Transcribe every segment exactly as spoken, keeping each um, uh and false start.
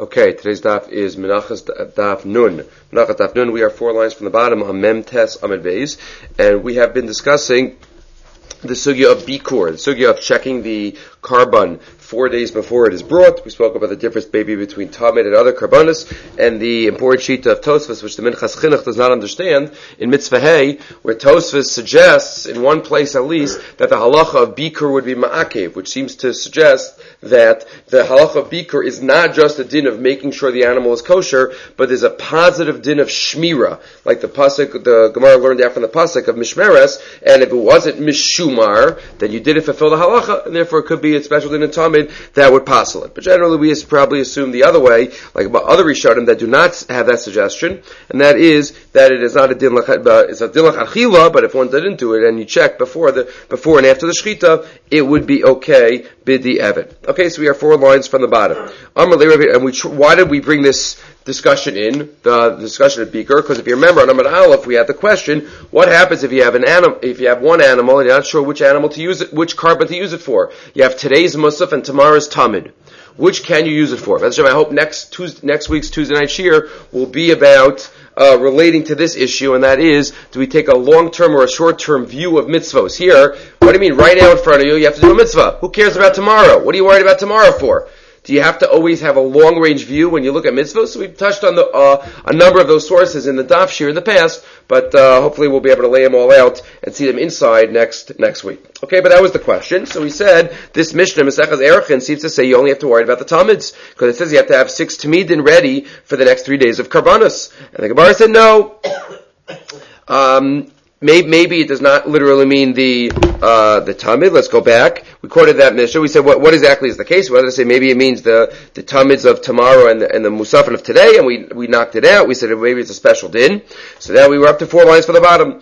Okay, today's daf is Menachas Daf Nun. Menachas Daf Nun, we are four lines from the bottom on Mem Tes Amud Beis, and we have been discussing the sugya of bikur, the sugya of checking the carbon four days before it is brought. We spoke about the difference maybe between Tamid and other carbonas, and the important sheet of Tosfos, which the Minchas Chinuch does not understand, in Mitzvah Hay, where Tosfos suggests, in one place at least, that the halacha of bikur would be ma'akev, which seems to suggest that the halacha of bikur is not just a din of making sure the animal is kosher, but there's a positive din of shmira, like the pasuk, the Gemara learned after the pasuk of mishmeres, and if it wasn't mishumar, then you didn't fulfill the halacha, and therefore it could be a special din in Tamid that would passel it. But generally we probably assume the other way, like about other Rishonim that do not have that suggestion, and that is that it is not a din lach, it's a din lachachila, but if one didn't do it and you check before the before and after the shechita, it would be okay bidi evid. Okay, so we are four lines from the bottom. And we, why did we bring this discussion in, the, the discussion of bikur? Because if you remember on Amud Aleph, we had the question: what happens if you have an animal, if you have one animal and you're not sure which animal to use it, which carbon to use it for? You have today's musaf and tomorrow's tamid. Which can you use it for? I hope next Tuesday, next week's Tuesday night shir will be about uh, relating to this issue, and that is: do we take a long-term or a short-term view of mitzvos? Here, what do you mean? Right now in front of you, you have to do a mitzvah. Who cares about tomorrow? What are you worried about tomorrow for? Do you have to always have a long-range view when you look at mitzvahs? So we've touched on the, uh, a number of those sources in the daf shir in the past, but uh, hopefully we'll be able to lay them all out and see them inside next next week. Okay, but that was the question. So we said this Mishnah, Mesechas Erechin, seems to say you only have to worry about the Tamids, because it says you have to have six Tamidin ready for the next three days of Karbanos. And the Gemara said no. Um... Maybe, maybe it does not literally mean the uh, the Tamid. Let's go back. We quoted that Mishnah. We said what, what exactly is the case? We wanted to say maybe it means the the Tamids of tomorrow and the, and the Musafin of today, and we we knocked it out. We said maybe it's a special din. So now we were up to four lines for the bottom.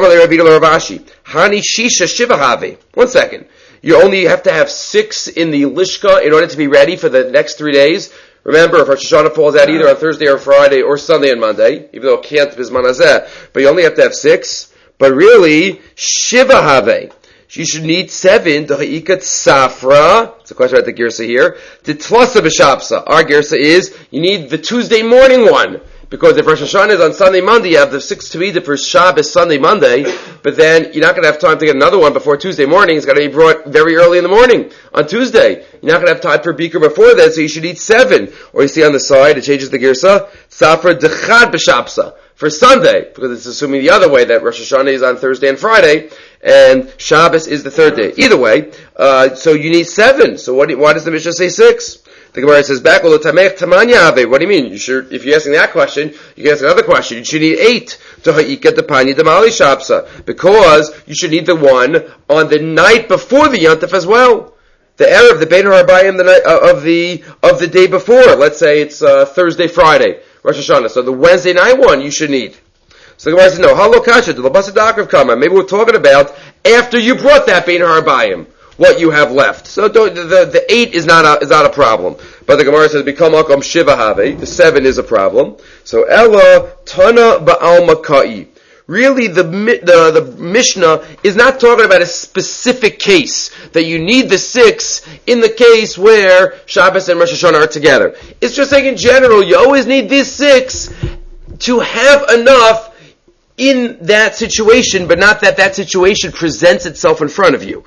Hani Shisha Shivahave. One second. You only have to have six in the Lishka in order to be ready for the next three days. Remember, if Rosh Hashanah falls out either on Thursday or Friday or Sunday and Monday, even though it can't Bizman Hazeh, but you only have to have six. But really, Shiva Have. You should need seven to Ha'ikat Safra. It's a question about the Girsa here. To Tlasa B'Shapsa. Our Girsa is, you need the Tuesday morning one. Because if Rosh Hashanah is on Sunday, Monday, you have the six Tavida for Shabbos, Sunday, Monday, but then you're not going to have time to get another one before Tuesday morning. It's got to be brought very early in the morning on Tuesday. You're not going to have time for Beaker before that, so you should eat seven. Or you see on the side, it changes the Girsa, Safra Dechad B'Shapsa. For Sunday, because it's assuming the other way that Rosh Hashanah is on Thursday and Friday, and Shabbos is the third day. Either way, uh, so you need seven. So what do, why does the Mishnah say six? The Gemara says back, what do you mean? You should, if you're asking that question, you can ask another question. You should need eight to ha'ika depanya demali shapsa, because you should need the one on the night before the Yontif as well. The Erev, the Bein Harabayim, the night uh, of the of the day before. Let's say it's uh, Thursday, Friday, Rosh Hashanah. So the Wednesday night one you should need. So the Gemara says, no, halo kasha, the labasa da'akrav kama. Maybe we're talking about after you brought that Bein Harabayim, what you have left. So don't, the, the the eight is not a, is not a problem. But the Gemara says, become makom shiva have. The seven is a problem. So ella tana ba'al makai. Really, the, the the Mishnah is not talking about a specific case that you need the six in the case where Shabbos and Rosh Hashanah are together. It's just saying in general, you always need these six to have enough in that situation, but not that that situation presents itself in front of you.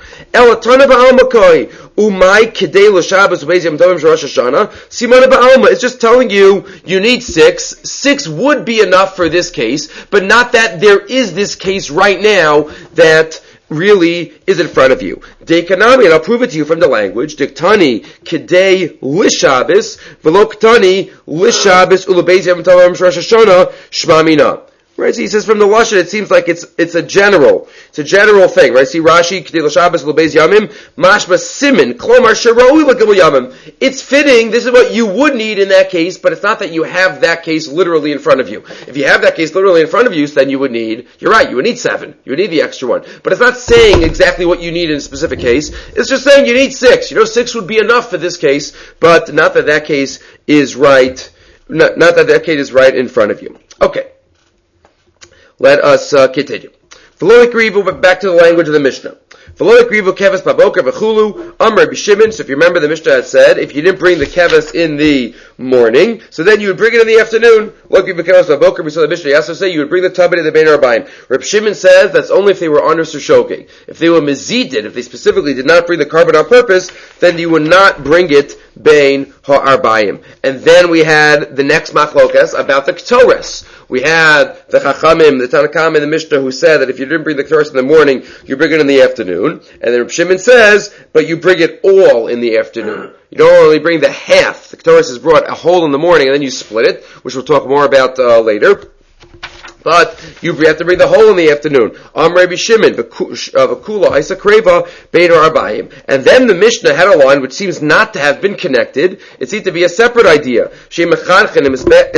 It's just telling you you need six. Six would be enough for this case, but not that there is this case right now that really is in front of you. Dekanami, and I'll prove it to you from the language. Diktani kidei lishabis velo ktani lishabis ulabezi yom tov Rosh Hashanah shmamina. Right, so he says from the Lashon, it seems like it's it's a general, it's a general thing, right? See Rashi, K'dei l'Shabbos l'beis yamim, mashma simin, klomar sheroi l'gimel yamim. It's fitting, this is what you would need in that case, but it's not that you have that case literally in front of you. If you have that case literally in front of you, then you would need, you're right, you would need seven. You would need the extra one. But it's not saying exactly what you need in a specific case. It's just saying you need six. You know, six would be enough for this case, but not that that case is right, not, not that that case is right in front of you. Okay. Let us uh, continue. Back to the language of the Mishnah. V'lo yakrivu keves baboker v'chulu amar b'shimon. So if you remember, the Mishnah had said, if you didn't bring the keves in the morning, so then you would bring it in the afternoon. Lo yakrivu keves baboker. We saw the Mishnah also say you would bring the tabit in the bein arbaim. Reb Shimon says that's only if they were honest or shogeg. If they were mezidin, if they specifically did not bring the carbon on purpose, then you would not bring it bein ha'arbaim. And then we had the next machlokas about the ketores. We had the Chachamim, the Tanakam, and the Mishnah who said that if you didn't bring the ketores in the morning, you bring it in the afternoon. And then Reb Shimon says, but you bring it all in the afternoon. You don't only bring the half. The ketores is brought a whole in the morning, and then you split it, which we'll talk more about uh, later. But you have to bring the whole in the afternoon. Am Rabbi Shimon, v'kula isa kreva beinar arbaim. And then the Mishnah had a line which seems not to have been connected. It seems to be a separate idea. We're not machanech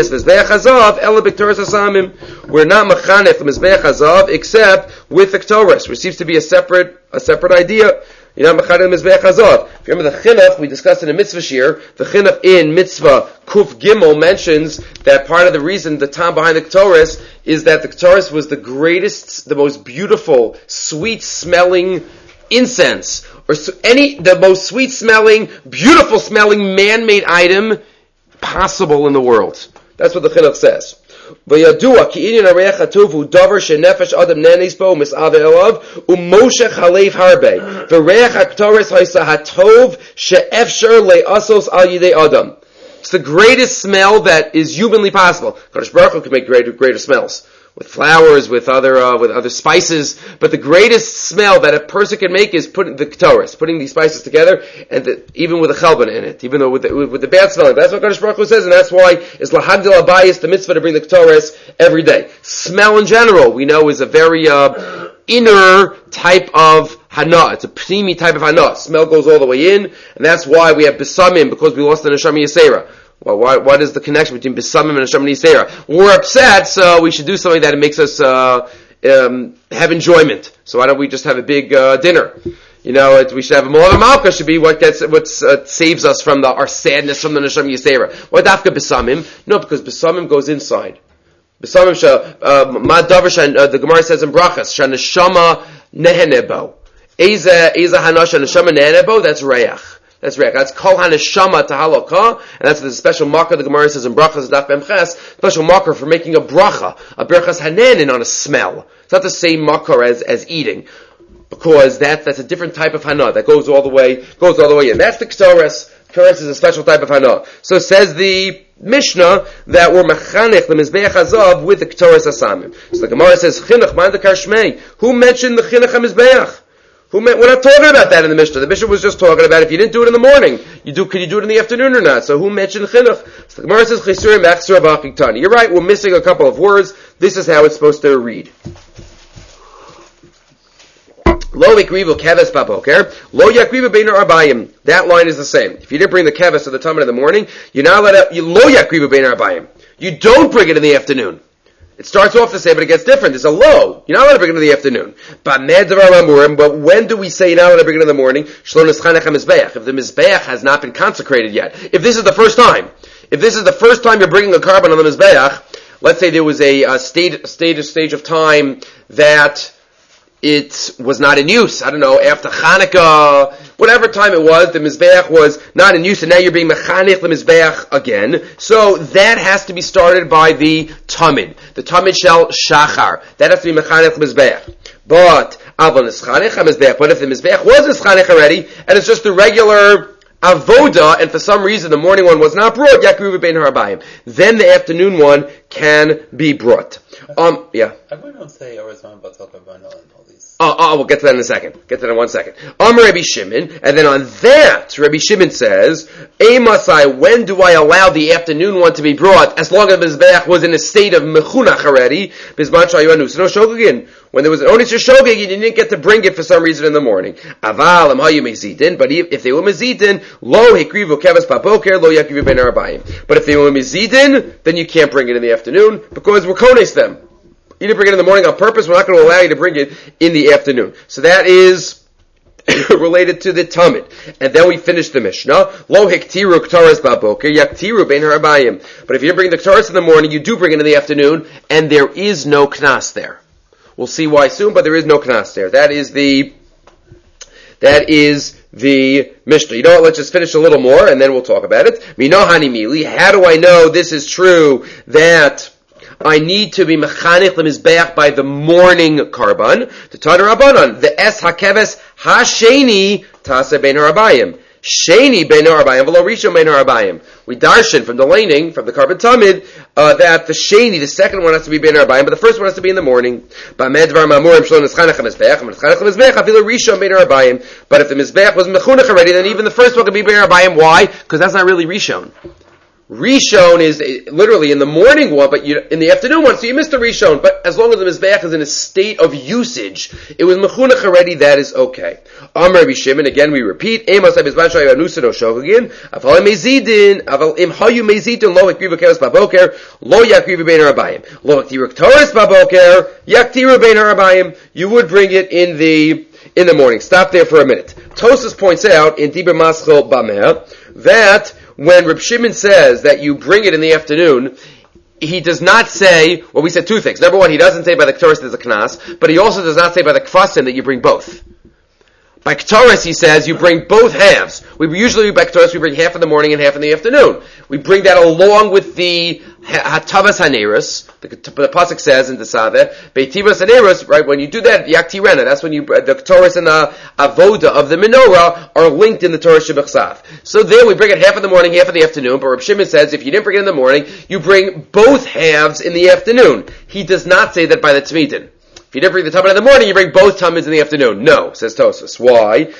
the mizbeach hazav except with the ketores, which seems to be a separate a separate idea. You're not machane mizbeach hazav. If you remember the chinuch we discussed in a mitzvah shir, the chinuch in mitzvah kuf gimel mentions that part of the reason, the time behind the ketores, is that the ketores was the greatest, the most beautiful, sweet-smelling incense, or any the most sweet-smelling, beautiful-smelling, man-made item possible in the world. That's what the chinuch says. V'yadua ki inyan hareach hatuv hu davar shenefesh adam nenes bo mis'ave elav u'moshech halev harbe v'reach haktoris haisa hatov she'efsher le'asos al yidei adam. It's the greatest smell that is humanly possible. Kadosh Baruch Hu can make greater, greater smells with flowers, with other uh, with other spices. But the greatest smell that a person can make is putting the ketores, putting these spices together, and the, even with a chelban in it, even though with the, with, with the bad smelling. That's what Kadosh Baruch Hu says, and that's why is lahagdil abayis the mitzvah to bring the ketores every day. Smell in general, we know, is a very uh, inner type of hana. It's a pnimi type of hana. Smell goes all the way in, and that's why we have besamim, because we lost the neshama yisera. Well, why, what is the connection between besamim and neshama yisera? We're upset, so we should do something that makes us uh, um, have enjoyment. So why don't we just have a big uh, dinner? You know, it, we should have a more malka should be what gets what uh, saves us from the, our sadness from the neshama yisera. Why dafka besamim? No, because besamim goes inside. Besamim sha ma davar shan. The Gemara says in brachas shan neshama nehenebo. Eza eza hanash neshama nehenebo. That's reach. That's reach. That's kol haneshama tahalokah, and that's the special marker the Gemara says in brachas daf bemches. Special marker for making a bracha, a brachas hanenin on a smell. It's not the same marker as as eating, because that that's a different type of hana that goes all the way goes all the way in. That's the ketores. Ketores is a special type of hana. So says the Mishnah that we're machanech the mizbeach hazav with the ketores asamim. So the Gemara says chinuch man the karshmei. Who mentioned the chinuch hamizbeach? Who meant, we're not talking about that in the Mishnah. The Mishnah was just talking about if you didn't do it in the morning, you do. Could you do it in the afternoon or not? So who mentioned chinuch? So the Gemara says chisurim achsur b'achiktani. You're right. We're missing a couple of words. This is how it's supposed to read. Lo yakrivu keves baboker, lo yakrivu beinar arbayim. That line is the same. If you didn't bring the keves to the Talmud in the morning, you're not allowed to, you, lo yakrivu beinar arbayim. You don't bring it in the afternoon. It starts off the same, but it gets different. It's a low. You're not allowed to bring it in the afternoon. But when do we say you're not allowed to bring it in the morning? If the Mizbeach has not been consecrated yet. If this is the first time, if this is the first time you're bringing a carbon on the Mizbeach, let's say there was a, a stage, stage, stage of time that it was not in use. I don't know, after Hanukkah, whatever time it was, the Mizbeach was not in use, and now you're being mechanech the Mizbeach again. So that has to be started by the Tamid. The Tamid shel Shachar. That has to be mechanech the Mizbeach. But, Avon is Chanech HaMizbeach. But if the Mizbeach was Chanech already, and it's just the regular avoda, and for some reason the morning one was not brought, Yakrivu bein harabayim, then the afternoon one can be brought. Um, yeah. I wouldn't say Orizman Batok Rabbanon and all these. Oh, oh, we'll get to that in a second. Get to that in one second. Um, Rabbi Shimon, and then on that, Rabbi Shimon says, Emasai, when do I allow the afternoon one to be brought, as long as the Mizbeach was in a state of mechunach already, Bizman Shayuanu, so no shogegin. When there was an onus shogeg, you didn't get to bring it for some reason in the morning. Aval, am hayu mezidin, but if, if they were mezidin, lo hekrivu keves papoker, lo yakrivu ben arabayim. But if they were mezidin, then you can't bring it in the afternoon, because we're kones them. You didn't bring it in the morning on purpose, we're not going to allow you to bring it in the afternoon. So that is related to the Tamid. And then we finish the Mishnah. Lo hektiru ktaras baboker, yaktiru ben harabayim. But if you didn't bring the ktaras in the morning, you do bring it in the afternoon, and there is no knas there. We'll see why soon, but there is no knas there. That is the That is the Mishnah. You know what? Let's just finish a little more, and then we'll talk about it. Minohani mili. How do I know this is true? That I need to be mechanich lemizbeach by the morning karban. The Tana Rabbanon, the es hakeves hasheni tase bein harabayim. Sheni bein harabayim, v'lo rishon bein harabayim. We darshan from the laning, from the karban tamid, uh, that the sheni, the second one has to be bein harabayim, but the first one has to be in the morning. But if the mizbeach was mechunach already, then even the first one could be bein harabayim. Why? Because that's not really rishon. Rishon is literally in the morning one, but you, in the afternoon one, so you missed the Rishon. But as long as the Mizbeach is in a state of usage, it was Mechunach already, that is okay. Amar Rabbi Shimon, again we repeat, Amos HaMizbeach Shayu Anusin O Shogegin, Aval Mezidin, Aval Im Hayu Mezidin, Lo Yakrivu Keres Baboker, Lo Yakrivu Bein Harabayim. Lo Yaktiru Ktores Baboker, Yaktiru Bein Harabayim. You would bring it in the, in the morning. Stop there for a minute. Tosas points out in Dibur Maschil Bameh, that when Reb Shimon says that you bring it in the afternoon, he does not say, well, we said two things. Number one, he doesn't say by the Ketores there's a Knas, but he also does not say by the Kfasim that you bring both. By Ketores, he says you bring both halves. We usually, by Ketores, we bring half in the morning and half in the afternoon. We bring that along with the Hatavas Haneris. The, the Pasuk says in the Saveh, Beitivas Haneris, right, when you do that, Yaktirena, that's when you, the Ketores and the Avoda of the menorah are linked in the Torah Shebechsav. So there we bring it half in the morning, half in the afternoon, but Reb Shimon says if you didn't bring it in the morning, you bring both halves in the afternoon. He does not say that by the Tzmidin. If you didn't bring the Tamid in the morning, you bring both Tamids in the afternoon. No, says Tosfos. Why?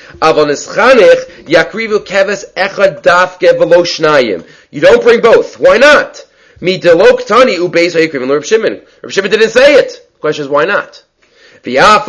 You don't bring both. Why not? Reb Shimon. Reb Shimon didn't say it. The question is, why not? There,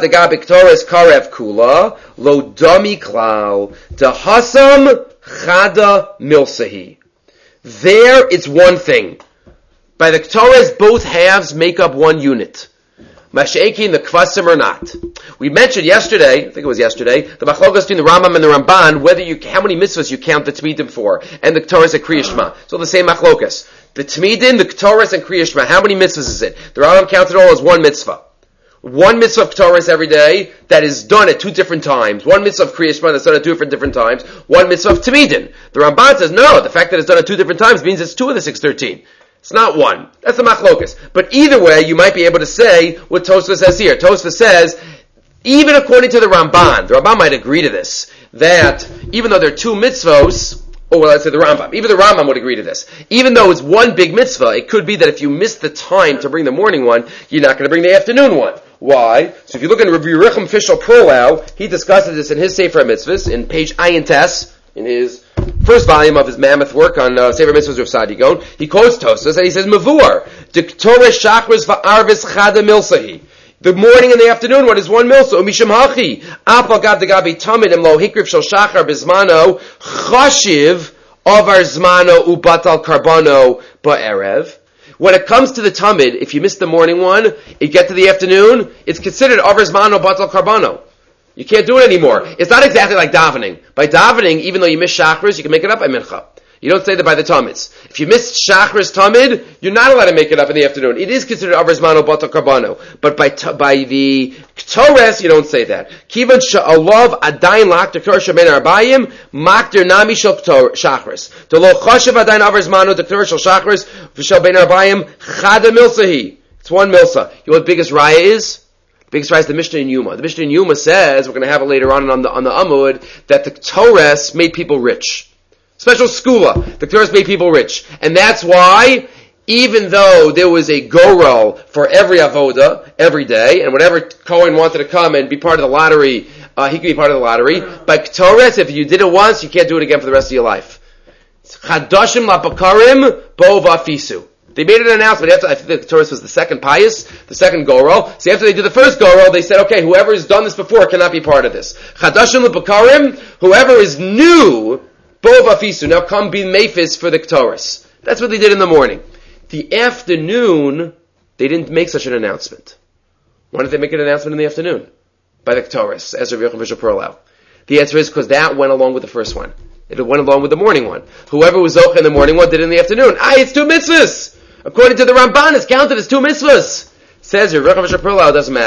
it's one thing. By the Ketores, both halves make up one unit. Masha'ekin, the Kvasim or not. We mentioned yesterday, I think it was yesterday, the Machlokas between the Rambam and the Ramban, whether you, how many mitzvahs you count the Tmidim for, and the Ketores and Kriya Shema. So the same Machlokas. The Tmidim, the Ketores, and Kriya Shema, how many mitzvahs is it? The Rambam counts it all as one mitzvah. One mitzvah of Ketores every day that is done at two different times. One mitzvah of Kriya Shema that's done at two different, different times. One mitzvah of Tmidim. The Ramban says, no, the fact that it's done at two different times means it's two of the six thirteen. It's not one. That's the machlokas. But either way, you might be able to say what Tosfos says here. Tosfos says, even according to the Ramban, the Ramban might agree to this, that even though there are two mitzvos, or well, let's say the Rambam, even the Rambam would agree to this. Even though it's one big mitzvah, it could be that if you miss the time to bring the morning one, you're not going to bring the afternoon one. Why? So if you look at Rabbi Yerucham Fishel Perlau, he discusses this in his Sefer Mitzvahs, in page Ayin Tes, in his first volume of his mammoth work on uh, Sefer Mitzvahs of Sadigon. He quotes Tosas and he says, Mavur, Diktore Shachris Va'arvis Chada Milsahi. The morning and the afternoon one is one milsa. Umisham hachi. Apal gad de gabi tamid em lo hikrif shel shachar bizmano chashiv avar zmano ubatal karbano ba'erev. When it comes to the tamid, if you miss the morning one, you get to the afternoon, it's considered avar zmano batal karbano. You can't do it anymore. It's not exactly like davening. By davening, even though you miss shachris, you can make it up by mincha. You don't say that by the tamids. If you miss shachris tamid, you're not allowed to make it up in the afternoon. It is considered avrzmano batal karbano. But by t- by the Torah, you don't say that. Kivan sha'alav adayin lak dektor shemen arbayim makder nami shel shachris. To lo chashav adayin avrzmano dektor shel shachris v'shel ben arbayim chada milsahi. It's one milsa. You know what the biggest raya is? Biggest rise, the Mishnah in Yuma. The Mishnah in Yuma says, we're going to have it later on on the, on the Amud, that the Torah made people rich. Special skula. The Torah made people rich. And that's why, even though there was a go-roll for every avoda, every day, and whenever Cohen wanted to come and be part of the lottery, uh, he could be part of the lottery. But Torah, if you did it once, you can't do it again for the rest of your life. Chadashim lapakarim bo vafisu. They made an announcement after, I think the Torah was the second pious, the second go-roll. So after they did the first go-roll, they said, okay, whoever has done this before cannot be part of this. Chadashim l'bakarim, whoever is new, bo vafisu, now come be mephis for the Torahs. That's what they did in the morning. The afternoon, they didn't make such an announcement. Why did they make an announcement in the afternoon? By the Torahs, as Rabbi Yochanan Fishel Perlau. The answer is because that went along with the first one. It went along with the morning one. Whoever was zocha in the morning one did it in the afternoon. Ah, it's two mitzvahs! According to the Ramban, it's counted as two mitzvahs. Says your Rabbi Yochanan Fishel Perlau, it doesn't matter.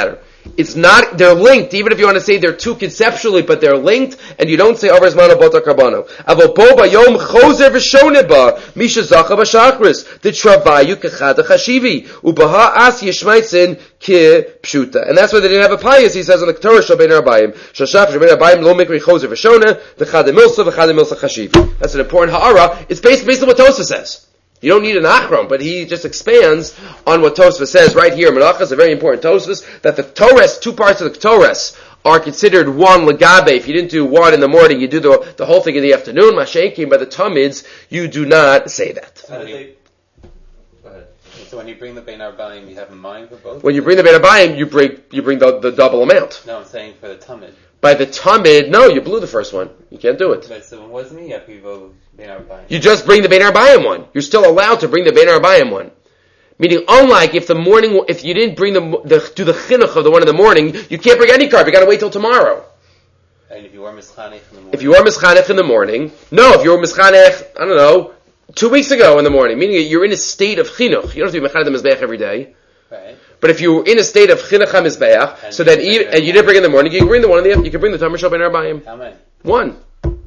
It's not, they're linked, even if you want to say they're two conceptually, but they're linked, and you don't say over zman bota karbano. Avo bo bayom chozer v'shone ba, misha zacha b'shachris, the travayu kechada chashivi, ubaha as yishmaitzin ki pshuta. And that's why they didn't have a pious, he says in the Torah, shabein arbayim, shashach shabein arbayim lo mikri chozer v'shone, the chada milsa v'chada milsa chashivi. That's an important ha'ara. It's based, based on what Tosfos says. You don't need an achron, but he just expands on what Tosfos says right here. Menachos is a very important Tosfos, that the Torah, two parts of the Torah are considered one legabe. If you didn't do one in the morning, you do the, the whole thing in the afternoon. Mashenkim, by the Tamids, you do not say that. So when you, go ahead. So when you bring the Bein Arbayim, you have in mind for both? When you bring the Bein Arbayim, you bring, you bring the, the double amount. No, I'm saying for the Tamid. By the Tamid, no, you blew the first one. You can't do it. But so it wasn't me, Yakivo Bein Arbayim. You just bring the Bein Arbayim one. You're still allowed to bring the Bein Arbayim one. Meaning, unlike if the morning, if you didn't bring the, the do the chinuch of the one in the morning, you can't bring any carb. You got to wait till tomorrow. And if you were mischanech in the morning? If you are mischanech in the morning, no. If you were mischanech, I don't know, two weeks ago in the morning, meaning you're in a state of chinuch. You don't have to be mechanech the mizbeach every day. Right. But if you were in a state of chinuch hamizbeach, so that even, and you didn't bring in the morning, you can bring the one in the afternoon. You can bring the tamar shel bein arbayim. How many? One.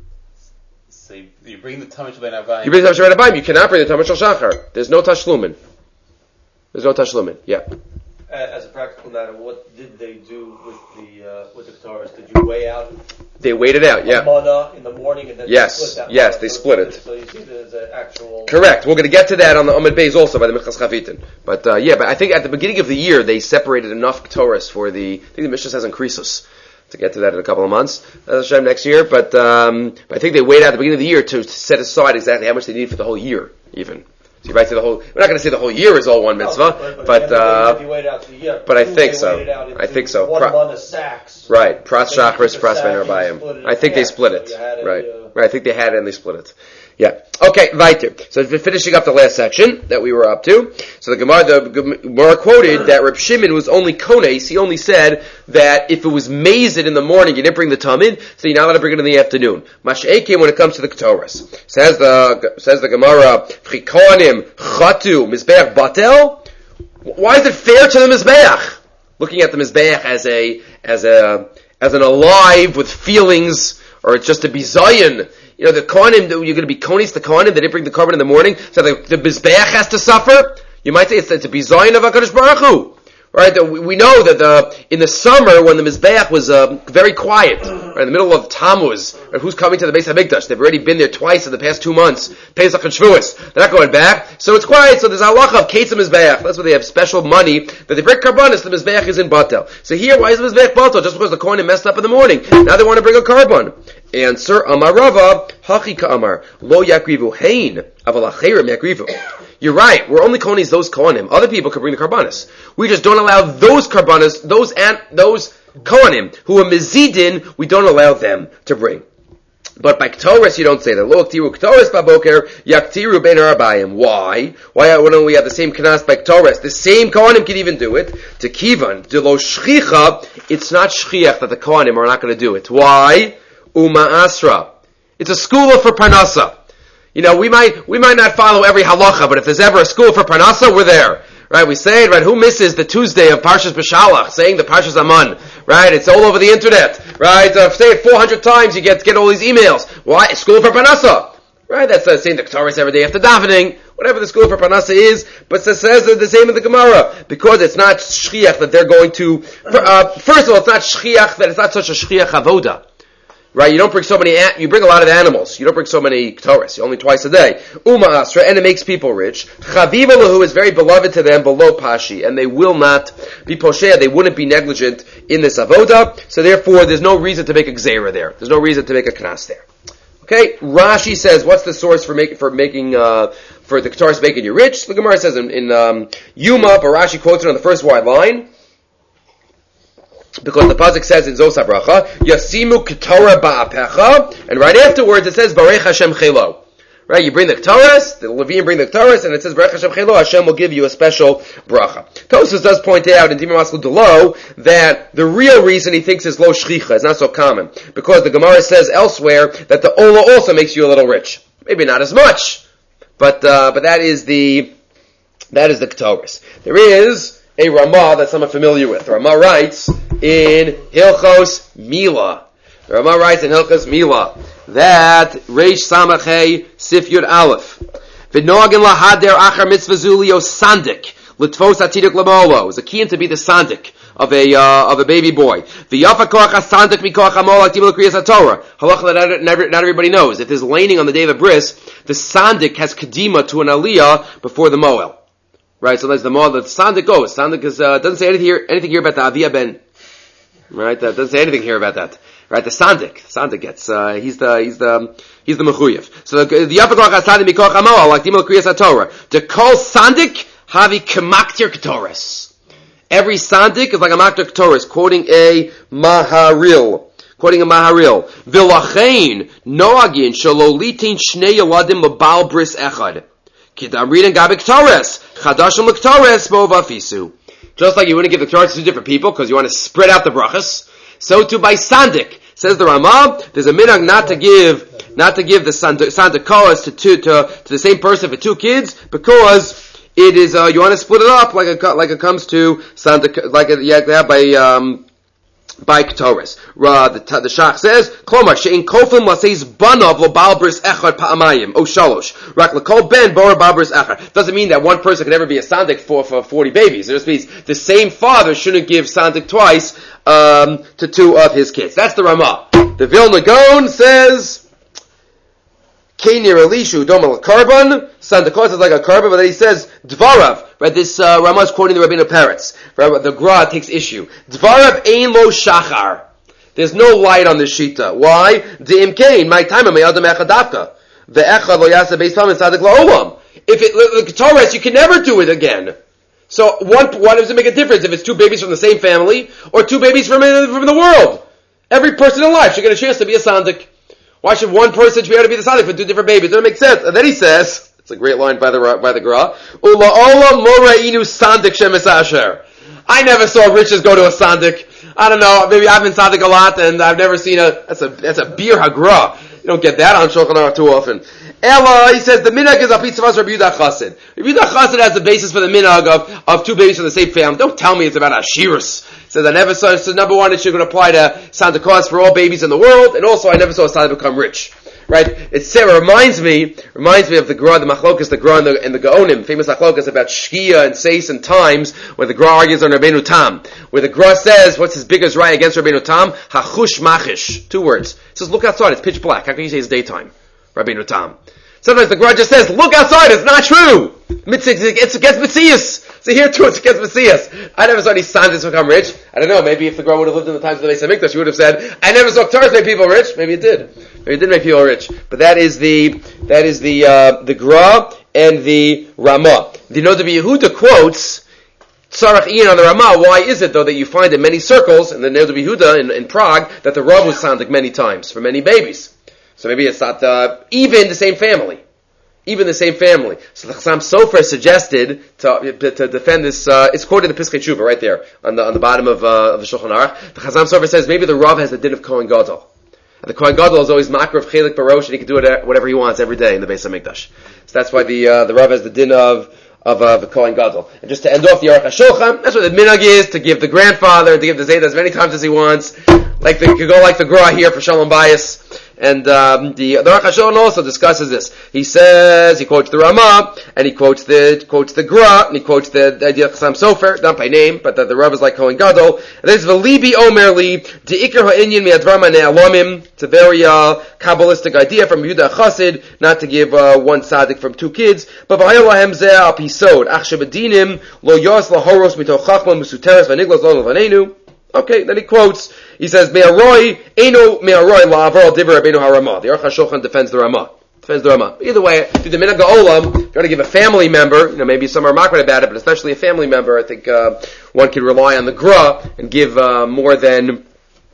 So you, you bring the tamar shel bein arbayim. You bring the tamar shel bein arbayim. You cannot bring the tamar shel shachar. There's no tashlumin. There's no tashlumin. Yeah. Uh, as a practical matter, what did they do with the uh, with the Ketores? Did you weigh out? They weighed it out. Yeah. Mana in the morning and then yes. they split that. Yes. Mana. They so, split it. So you see, there's an actual. Correct. We're going to get to that on the Amud Beis also by the Minchas Chavitin. But uh, yeah, but I think at the beginning of the year they separated enough Ketores for the. I think the Mishnah says in Krisos to get to that in a couple of months. Uh, Hashem next year, but, um, but I think they weighed out at the beginning of the year to, to set aside exactly how much they need for the whole year, even. So you might say the whole, we're not going to say the whole year is all one mitzvah, no, but, but, but, uh, if you wait out the year, but I think so. I think so. One Pra- month of sacks. Right. Pras Shachris, Pras Bein Arbayim. I think they split it. So right. A, uh, right. I think they had it and they split it. Yeah. Okay, weiter. So we're finishing up the last section that we were up to. So the Gemara, the Gemara quoted that Reb Shimon was only kones. He only said that if it was mazid in the morning, you didn't bring the tamid, so you're not allowed to bring it in the afternoon. Mash'ekim when it comes to the Ketores. Says the says the Gemara, Chikonim chatu mizbeach batel. Why is it fair to the mizbeach? Looking at the mizbeach as a as a as an alive with feelings, or it's just a bizayin. You know, the kohanim, you're going to be konis, the kohanim, they didn't bring the carbon in the morning, so the, the Mizbeach has to suffer? You might say it's, it's a bizayin of HaKadosh Baruch Hu. Right? The, we know that the, in the summer, when the Mizbeach was uh, very quiet, right, in the middle of Tammuz, right, who's coming to the Beis HaMikdash? They've already been there twice in the past two months. Pesach and Shavuos. They're not going back. So it's quiet, so there's halacha of Ketzim Mizbeach. That's why they have special money that they bring karbanis, the Mizbeach is in Batel. So here, why is the Mizbeach Batel? Just because the kohanim messed up in the morning. Now they want to bring a carbon. Answer, Amar Rava, Hachi Ka'amar, Lo Yakrivu Hein, Aval Acherim Yakrivu. You're right, we're only kohanis those kohanim. Other people can bring the karbanis. We just don't allow those karbanis, those an, those kohanim who are mizidin, we don't allow them to bring. But by Ketores, you don't say that. Lo Yaktiru Ketores Baboker, Yaktiru Bein Arbayim. Why? Why don't we have the same kanas by Ketores? The same kohanim can even do it. To Kivan, de lo shchicha, it's not shchiach that the kohanim are not going to do it. Why? Uma Asra. It's a school for Parnasa. You know, we might, we might not follow every halacha, but if there's ever a school for Parnasa, we're there. Right? We say it, right? Who misses the Tuesday of Parshas B'Shalach, saying the Parshas Aman? Right? It's all over the internet. Right? Uh, say it four hundred times, you get, get all these emails. Why? School for Parnasa. Right? That's uh, saying the Ketores every day after davening. Whatever the school for Parnasa is, but it says the same in the Gemara, because it's not shchiach that they're going to, uh, first of all, it's not shchiach, that it's not such a shchiach avoda. Right, you don't bring so many, you bring a lot of animals. You don't bring so many Ketores, only twice a day. Uma Asra, and it makes people rich. Chaviva lahu is very beloved to them, below Pashi, and they will not be poshea, they wouldn't be negligent in this avoda, so therefore there's no reason to make a gzeira there. There's no reason to make a knas there. Okay, Rashi says, what's the source for making, for making, uh, for the Ketores making you rich? The Gemara says in, in um, Yuma, but Rashi quotes it on the first wide line. Because the pasuk says in Zos HaBracha, Yasimu Ketorah Ba'apecha, and right afterwards it says, Barech Hashem Chelo. Right, you bring the Ketores, the Levim bring the Ketores, and it says, Barech Hashem Chelo, Hashem will give you a special bracha. Tosfos does point out in Dimar Maslu Delo that the real reason he thinks is Lo Shchicha, is not so common. Because the Gemara says elsewhere that the Ola also makes you a little rich. Maybe not as much, but, uh, but that is the, that is the Ketores. There is a Ramah that some are familiar with. The Ramah writes, in Hilchos Mila. The Rama writes in Hilchos Mila that Reish Samachei Sif Yud Aleph V'nogin lahader achar mitzvah zulio sandik l'tvos atidik lamolo is a key to be the sandik of a uh, of a baby boy. V'yafa koach sandik mikoach amol aktim l'kriyas haTorah. Halacha that not, not everybody knows. If there's laning on the day of a bris, the sandik has kedima to an aliyah before the moel. Right, so that's the moel. The sandik goes. Sandik is uh, doesn't say anything here. Anything here about the avia ben. Right, that doesn't say anything here about that. Right, the sandik, sandik gets. Uh, he's the he's the he's the mechuyev. So the the yafa koach sandik mikoach amol aktim l'kriyas haTorah. To call sandik havi kemaktir ketores. Every sandik is like a maktir ketores, quoting a maharil. Quoting a maharil. V'lachein noagin shalolitin shnei yeladim lebal bris echad. Kidamrin gabe ketores. Chadashim l'ketores bo'vafisu. Just like you wouldn't give the ketores to two different people because you want to spread out the brachas, so too by sandik. Says the Rama, there's a minhag not to give, not to give the sandik, sandik koas to two, to, to the same person for two kids because it is, uh, you want to split it up like it, like it comes to sandik, like it, yeah, by, um, by Ketores. Uh, the, the Shach says, Klomar, she'in kofim laseis banov lo balbris echad pa'amayim, o shalosh. Rak l'kol ben bora balbris echad. Doesn't mean that one person can never be a sandik for, for forty babies. It just means the same father shouldn't give sandik twice, um, to two of his kids. That's the Ramah. The Vilna Gaon says, Kenir Elishu Doma Karban, Sandakos is like a carbon, but then he says, Dvarav, right, this, uh, Ramah is quoting the Rabbeinu Peretz. Right, the Gra takes issue. Dvarav ein lo shachar. There's no light on this shita. Why? De'im kain, my time, my adam echadavka. Ve'echad lo yasa beis tamim sadik la'olam. If it, the Torah, you can never do it again. So, one, why does it make a difference if it's two babies from the same family, or two babies from, from the world? Every person in life should get a chance to be a sandik. Why should one person be able to be the sandik for two different babies? It doesn't make sense. And then he says, it's a great line by the by the Gra, Ula olam lo ra'inu sandik shemes asher. I never saw riches go to a sandik. I don't know, maybe I've been sandik a lot, and I've never seen a, that's a, that's a beer hagra. You don't get that on Shulchan Aruch too often. Ella, he says, the minhag is a pizza of Rabbi Yehuda Chassid. Rabbi Yehuda Chassid has the basis for the minhag of, of two babies from the same family. Don't tell me it's about Ashirus. He says, I never saw, so number one, it should apply to Santikos for all babies in the world, and also I never saw a Sandik become rich. Right? It reminds me, reminds me of the Gra, the Machlokas, the Gra and the, and the Gaonim, famous Machlokas about Shkia and Seis and Times, where the Gra argues on Rabbeinu Tam. Where the Gra says, what's his biggest right against Rabbeinu Tam? Hachush machish. Two words. He says, look outside, it's pitch black. How can you say it's daytime? Rabbeinu Tam. Sometimes the Gra just says, look outside, it's not true! It's against Metzias. So here too, it's against Metzias. I never saw any Sandiks become rich. I don't know, maybe if the Gra would have lived in the times of the Beis HaMikdash, he would have said, I never saw Ketores make people rich. Maybe it did. Maybe it did make people rich. But that is the, that is the, uh, the Gra and the Ramah. The Noda B'Yehuda quotes, Tzarach Ian on the Ramah, why is it though that you find in many circles, in the Noda B'Yehuda in, in Prague, that the Rav was Sandik many times, for many babies. So maybe it's not, uh, even the same family. Even the same family. So the Chassam Sofer suggested to, to defend this, uh, it's quoted in the Piskei Tshuva right there, on the, on the bottom of, uh, of the Shulchan Aruch. The Chassam Sofer says maybe the Rav has the din of Kohen Gadol. And the Kohen Gadol is always makar of Chelik Barosh, and he can do it whatever he wants every day in the Beis HaMikdash. So that's why the, uh, the Rav has the din of, of, uh, the Kohen Gadol. And just to end off the Aruch HaShulchan, that's what the minhag is, to give the grandfather, to give the Zayda as many times as he wants. Like the, you could go like the Gra here for Shalom Bayis. And um, the the Aruch HaShulchan also discusses this. He says, he quotes the Ramah, and he quotes the quotes the Gra, and he quotes the, the idea of Chassam Sofer, not by name, but the, the Rav is like Kohen Gadol. And this is V'libi Omer Li, De'ikar Ha'inyan Mi'advar Ma'nei Alomim. It's a very uh, Kabbalistic idea from Yehuda Chassid, not to give uh, one tzaddik from two kids. But V'hayol Lahem Zeh Al Pisod, Ach Shebedinim, Lo Yos Lahoros Mitoch Chachma Musuteres V'niglos Lo Levanenu. Okay, then he quotes, he says, Me'aroi, Eino Me'aroi La'avar Divrei Rabbeinu HaRamah. The Aruch HaShulchan defends the Ramah. Defends the Ramah. Either way, through the Minhag Ha'olam, if you want to give a family member, you know, maybe some are makrid about it, but especially a family member, I think, uh, one can rely on the Gra and give, uh, more than, um,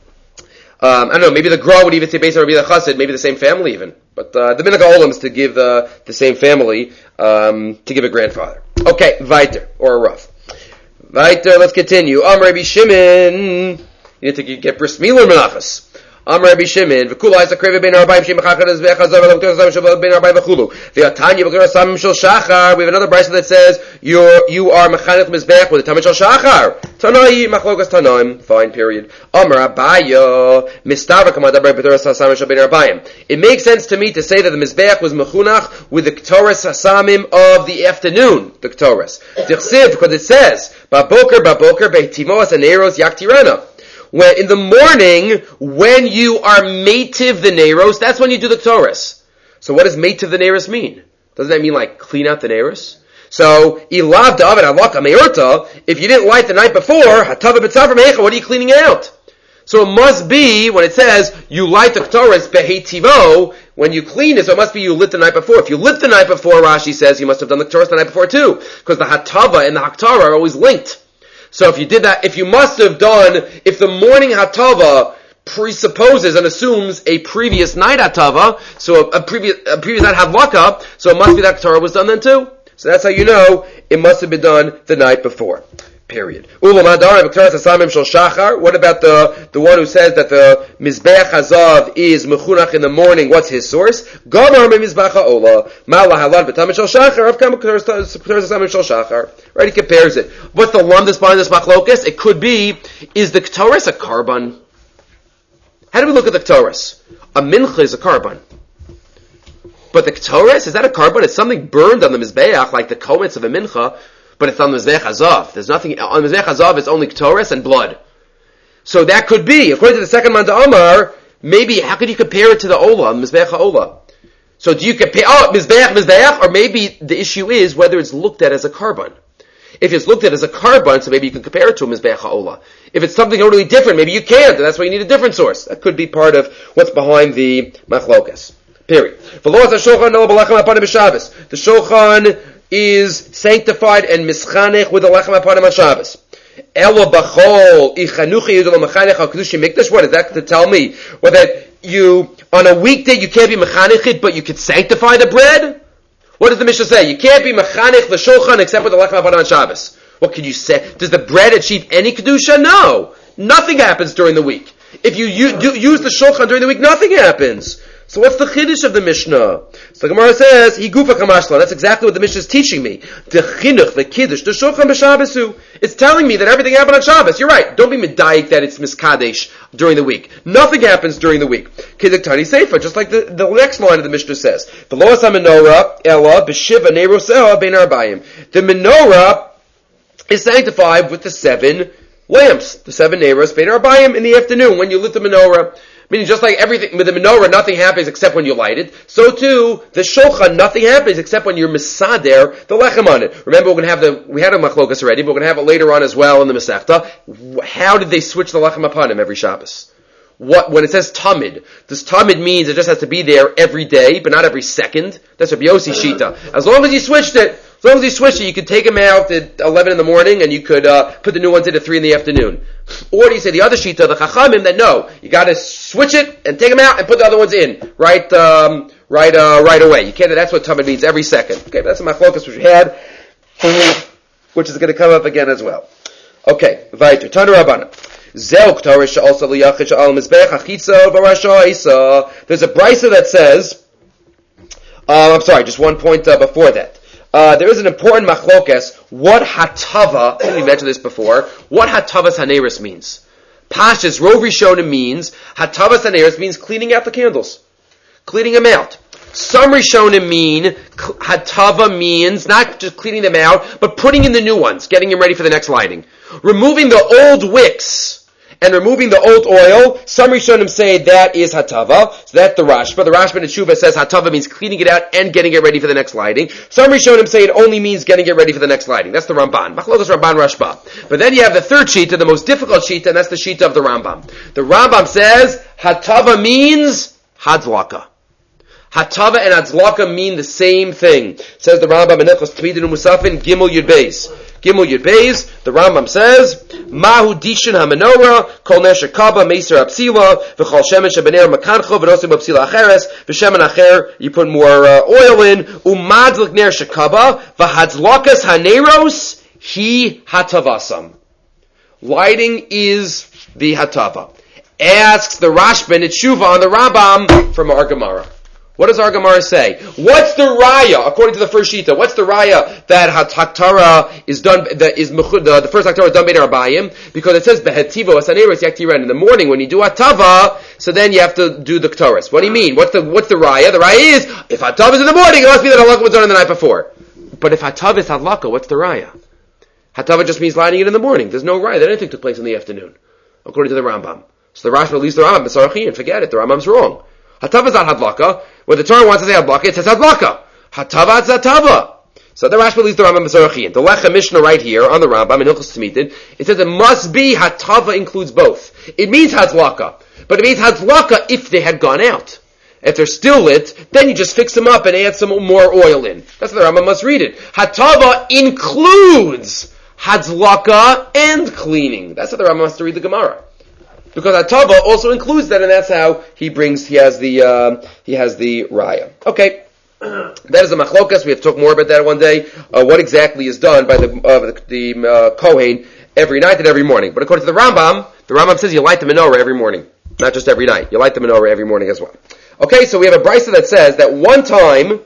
I don't know, maybe the Gra would even say based on Rabbi Chassid, maybe the same family even. But, uh, the Minhag Ha'olam is to give, the, the same family, um, to give a grandfather. Okay, Viter, or a Rav. Weiter, let's continue. Am Rabbi Shimon. You need to get bris milah menachas. Am Rabbi Shimon. V'kula is a kreve ben arbaim shem chachas ve'chazar v'lam k'tozam shem ben arbaim v'chulu. V'atanya v'kula samim shel shachar. We have another brayso that says you you are mechanech mizbeach with the tamid shel shachar. Tanai machlokas tanaim. Fine. Period. Amar Abaya mistava kamadaber b'toras hasamim shel bein arbayim. It makes sense to me to say that the mizbeach was mechunach with the ktoras hasamim of the afternoon. The ktoras. Tichsiv, because it says baboker baboker beitimoas aneros yaktirena. When in the morning, when you are mativ the neros, that's when you do the ktoras. So what does mativ the neros mean? Doesn't that mean like clean out the neros? So ilav david alaka meurta. If you didn't light the night before, hatava b'tzavra mecha. What are you cleaning out? So it must be when it says you light the ktoras behetivo. When you clean it, so it must be you lit the night before. If you lit the night before, Rashi says you must have done the ktoras the night before too, because the hatava and the haktara are always linked. So if you did that, if you must have done, if the morning hatava presupposes and assumes a previous night hatava, so a, a previous a previous night havlaka, so it must be that Torah was done then too. So that's how you know it must have been done the night before. Period. What about the the one who says that the mizbeach hazav is mechunach in the morning? What's his source? Gamar mizbeach haola ma'ala halad b'tamid shel shachar. Av kam k'toras hasamim shel shachar. Right? He compares it. What's the lumdus behind this machlokas? It could be, is the k'toras a carbon? How do we look at the k'toras? A mincha is a carbon. But the k'toras, is that a carbon? It's something burned on the mizbeach, like the komets of a mincha. But it's on the Mizbeach Hazav. There's nothing, on the Mizbeach Hazav it's only Ktoras and blood. So that could be, according to the second Manda Amar, maybe, how could you compare it to the Ola, Mizbeach HaOla? So do you compare, oh, Mizbeach, Mizbeach, or maybe the issue is whether it's looked at as a carbon. If it's looked at as a carbon, so maybe you can compare it to a Mizbeach HaOla. If it's something totally different, maybe you can't, and that's why you need a different source. That could be part of what's behind the Machlokas. Period. The Shulchan is sanctified and mischanech with the lechem hapanim on Shabbos. Ela b'chol ichanuchi yudol mechanech al kedushim mikdash. What is that to tell me? Well, that you on a weekday you can't be mechanech, but you could sanctify the bread. What does the Mishnah say? You can't be mechanech the shulchan except with the lechem hapanim on Shabbos. What can you say? Does the bread achieve any kedusha? No, nothing happens during the week. If you, you do, use the shulchan during the week, nothing happens. So what's the chiddush of the Mishnah? So the Gemara says, "Hi gufa kamashla." That's exactly what the Mishnah is teaching me. The chinuch, the kiddush, the shulchan b'Shabbosu. It's telling me that everything happened on Shabbos. You're right. Don't be medayik that it's miskadesh during the week. Nothing happens during the week. Kiddush tani sefer, just like the, the next line of the Mishnah says. The loas menorah ella b'shiva neiroseh bein arbayim. The menorah is sanctified with the seven lamps, the seven neiros bein arbayim in the afternoon when you lit the menorah. Meaning just like everything, with the menorah, nothing happens except when you light it. So too, the shulchan, nothing happens except when you're misader the lechem on it. Remember, we're going to have the, we had a machlokas already, but we're going to have it later on as well in the Masechta. How did they switch the lechem upon him every Shabbos? What, when it says tamid, does tamid means it just has to be there every day, but not every second? That's Rabbi Yossi Shita. As long as you switched it, as long as you switched it, you could take them out at eleven in the morning and you could uh, put the new ones in at three in the afternoon. Or do you say the other Shita, the Chachamim, that no, you gotta switch it and take them out and put the other ones in right um, right uh, right away. You can't, that's what tamid means, every second. Okay, that's my focus which we had, which is going to come up again as well. Okay, Vayter, Tanu Rabbana. There's a brisa that says, uh, I'm sorry, just one point uh, before that. Uh, there is an important machlokas, what hatava, I think we mentioned this before, what hatavas haneris means. Pashas, Rov Rishonim means, hatavas haneris means cleaning out the candles. Cleaning them out. Some Rishonim mean, hatava means not just cleaning them out, but putting in the new ones, getting them ready for the next lighting. Removing the old wicks and removing the old oil, some Rishonim say that is hatava. So that's the Rashba. The Rashba in Tshuva says hatava means cleaning it out and getting it ready for the next lighting. Some Rishonim say it only means getting it ready for the next lighting. That's the Ramban. Machlokas Ramban Rashba. But then you have the third shita, the most difficult shita, and that's the shita of the Rambam. The Rambam says hatava means hadlaka. Hatava and Hatzlaka mean the same thing. Says the Rambam in Nechos Tmidin Musafin Gimel Yud Beis. Gimel Yud Beis. The Rambam says, Mahu Dishin HaMenorah Kol Ner Shekaba Meiser Apsila V'Chol Shemen Shebener Mekancho V'Nosim Apsila Acheres V'Shemen Acher. You put more uh, oil in. Umadlik Ner Shekaba V'Hatzlakas Haneros Hi Hatavasam. Lighting is the Hatava. Asks the Rashba in Tshuva on the Rambam from our Gemara. What does our Gemara say? What's the raya, according to the first shita? What's the raya that haktara is done, that is the, the first haktara is done b'nei arbayim? Because it says behetivo asaneres yaktiran. In the morning when you do hatava, so then you have to do the ktaris. What do you mean? What's the what's the raya? The raya is if hatava is in the morning, it must be that halakha was done the night before. But if hatava is halakha, what's the raya? Hatava just means lighting it in the morning. There's no raya that anything took place in the afternoon, according to the Rambam. So the Rashba released the Rambam b'sarachin. Forget it. The Rambam's wrong. Hatava is not hadlaka. When the Torah wants to say hadlaka, it says hadlaka. Hatava is hatava. So the Rashba leaves the Rambam B'Sarachin. The Lechem Mishnah right here on the Rambam in Hilchos Tmitin, it says it must be hatava includes both. It means hadlaka, but it means hadlaka if they had gone out. If they're still lit, then you just fix them up and add some more oil in. That's what the Rambam must read it. Hatava includes hadlaka and cleaning. That's what the Rambam has to read the Gemara. Because Hatava also includes that, and that's how he brings, he has the, uh, he has the raya. Okay. That is a machlokas. We have to talk more about that one day. Uh, what exactly is done by the, uh, the, the uh, Kohen every night and every morning. But according to the Rambam, the Rambam says you light the menorah every morning. Not just every night. You light the menorah every morning as well. Okay, so we have a brisa that says that one time,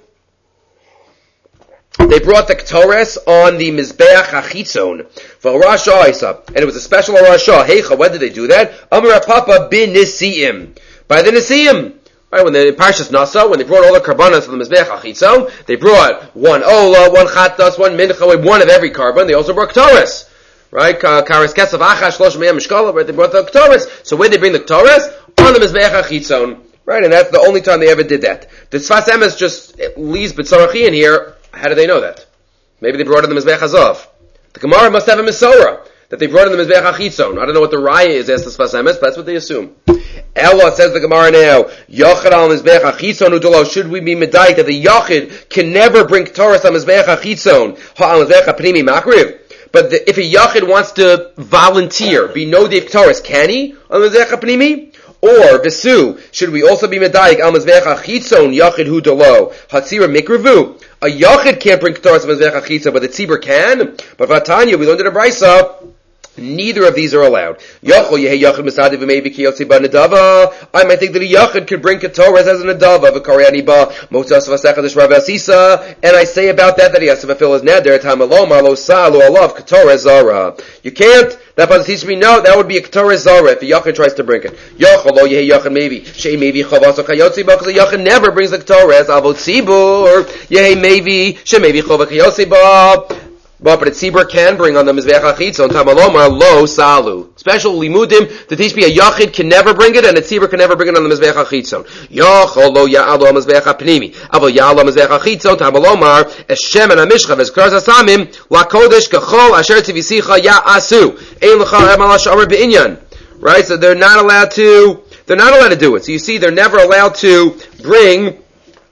they brought the Ketores on the Mizbeach HaChitzon for Rosh Hashanah, and it was a special Rosh Hashanah. Heicha, when did they do that? Amar Papa bin Nisiim, by the Nisiim. Right, when the Parshas Nasa, when they brought all the karbanos from the Mizbeach HaChitzon, they brought one Ola, one Chatas, one Mincha, one of every carbon. They also brought Ketores. Right, Kares Kesav Achash Shlosh Me'am Mishkala, right? They brought the Ketores. So when they bring the Ketores on the Mizbeach HaChitzon, right? And that's the only time they ever did that. The Tzfas Emes just leaves B'tzarachi in here. How do they know that? Maybe they brought in the Mizbeach Hazav. The Gemara must have a Mesorah that they brought in the Mizbeach HaChitzon. I don't know what the raya is as the Sfas Emes, but that's what they assume. Ella says the Gemara now, Yachid al Mizbeach HaChitzon udolo. Should we be medayik that the Yachid can never bring Ketores on Mizbeach HaChitzon ha al Mizbeach HaPnimi Makriv? But the, if a Yachid wants to volunteer, be no Dave Ketores, can he on Mizbeach HaPnimi? Or, Visu, should we also be medayik al Mizbeach HaChitzon Yachid hu dolo Hatzira Mikrivu? A Yachid can't bring Ketores on Mizbeach HaChitzon, but the Tzibur can. But Vatanya, we learned in a Brisa, neither of these are allowed. Yachol yehe Yachid Misadiv maybe Kiyotzi ba Nadava. I might think that a Yachid could bring Ketores as a Nadava. V'Karyani ba Motzas Vasechadish Rav Asisa. And I say about that that he has to fulfill his neder. Tamalom alo salu alav Ketores zara. You can't. That pasuk teaches me no. That would be a Ketores zara if a Yachid tries to bring it. Yachol lo yehe Yachid maybe Shei maybe Chavaso Kayotzi ba, because a Yachid never brings the Ketores. Avot Tzibur yehe maybe Shei maybe Chavaso Kayotzi ba. But, but a tzibur can bring on the Mizbeach HaChitzon, Tamalomar lo salu. Special limudim to teach me a Yachid can never bring it, and a tzibur can never bring it on the Mizbeach HaChitzon. Yachol lo ya'alo Mizbeach HaPnimi. Avo ya'alo Mizbeach HaChitzon, Tamalomar, Eshem and Amishcha, Vezkar Zasamim, La Kodesh Kachol, Asher Tivisicha Ya'asu. Ein L'cha Emal Hash'amar Be'inyan. Right? So they're not allowed to, they're not allowed to do it. So you see, they're never allowed to bring,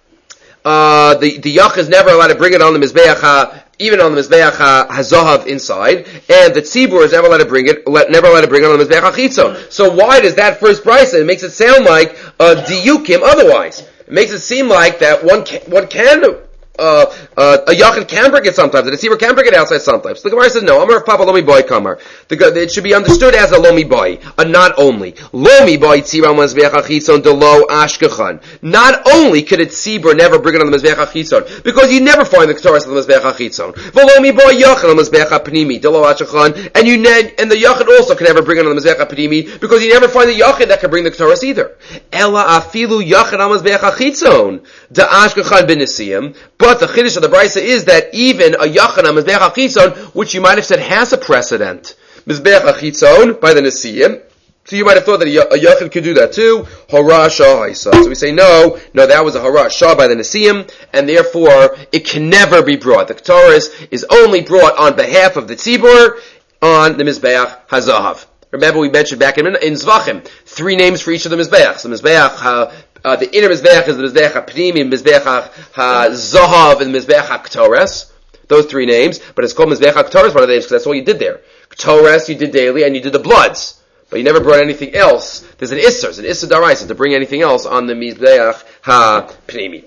uh, the, the Yachid is never allowed to bring it on the Mizbeach HaChitzon, even on the Mizbeach HaZahav inside, and the Tzibur is never allowed to bring it, never allowed to bring it on the Mizbeach HaChitzon. So why does that first price, it makes it sound like a diyukim otherwise? It makes it seem like that one can, one can, uh, uh, a Yachid can bring it sometimes, and a Tzibur can bring it outside sometimes. So the Gemara says, no, Amar Papa Lomi Boy Kamar. It should be understood as a Lomi Boy, a not only. Lomi Boy Tzibur Mizbeach HaChitzon Delo Ashkechan. Not only could a Tzibur never bring it on the Mizbeach HaChitzon, because you never find the Ketores on the Mizbeach HaChitzon. V'Lomi Boy Yachid on the Mizbeach HaPnimi Delo Ashkechan, and you ne- and the Yachid also can never bring it on the Mizbeach HaPnimi, because you never find the Yachid that can bring the Ketores either. Ella Afilu Yachid on Mizbeach HaChitzon Da Ashkechan B'Nisiyim. But the Chiddush of the Brisa is that even a Yachid on Mizbeach HaChitzon, which you might have said has a precedent, Mizbeach HaChitzon by the Nisiyim, so you might have thought that a Yachid could do that too. Hara Shah Haisa. So we say no, no, that was a Hara Shah by the Nisiyim, and therefore it can never be brought. The Ketores is only brought on behalf of the Tzibur on the Mizbeach HaZahav. Remember we mentioned back in, in Zvachim, three names for each of the Mizbeachs. The Mizbeach ha, uh, the inner Mizbeach is the Mizbeach HaPnimi, Mizbeach HaZahav, and Mizbeach HaKetores. Those three names, but it's called Mizbeach HaKetores, one of the names, because that's all you did there. Ketores you did daily, and you did the bloods. But you never brought anything else. There's an Isser, it's an Isser Daraisa, to bring anything else on the Mizbeach HaPnimi.